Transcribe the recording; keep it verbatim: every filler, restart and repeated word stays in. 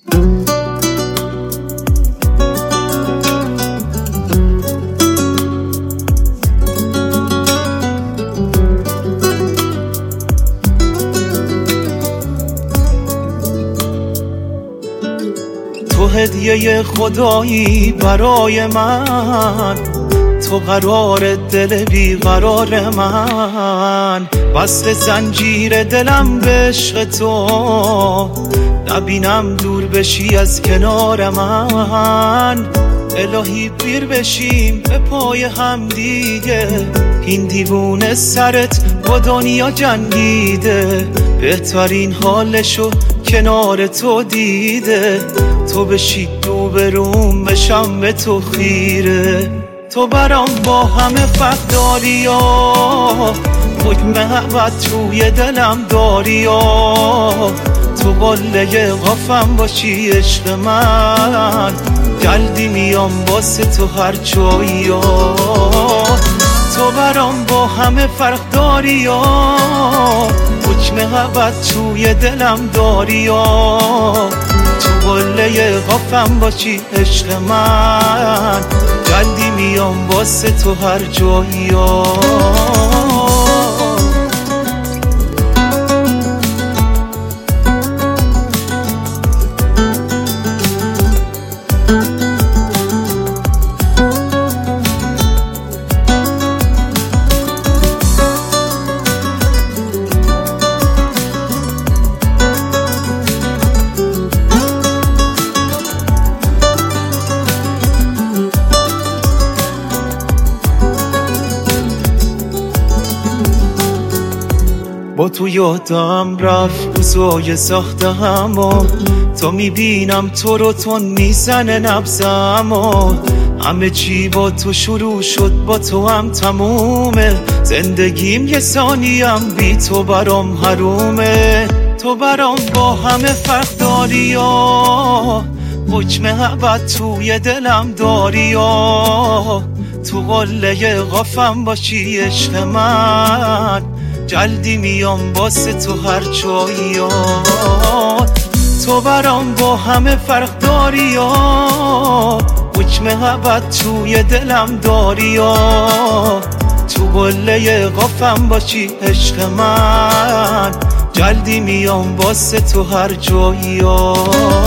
تو هدیه خدایی برای من، تو قرار دل بیقرار من، وصل زنجیر دلم به عشق تو، نبینم دور بشی از کنار من. الهی پیر بشیم به پای هم دیگه، این دیوونه سرت با دنیا جنگیده، بهترین حالشو کنار تو دیده. تو بشی دو بروم بشم به تو خیره، تو برام با همه فرق داری یا حکم محبت توی دلم داری یا تو قله قفم باشی عشق من، جلدی میام واسه تو هر جایی یا تو برام با همه فرق داری یا حکم محبت توی دلم داری یا تو قله قفم باشی عشق من، جلدی میام واسه تو هر جایی یا با تو یادم رفت روزای سختم و تو میبینم تو رو تون میزنه نبضم و همه چی با تو شروع شد با تو هم تمومه، زندگیم یه ثانیم بی تو برام حرومه. تو برام با همه فرق داری یا حکم محبت توی دلم داری یا تو قله قفم باشی عشق من، جلدی میام واسه تو هر جایی. تو برام با همه فرق داری یا حکم محبت توی دلم داری یا تو قله قفم باشی عشق من، جلدی میام واسه تو هر جایی.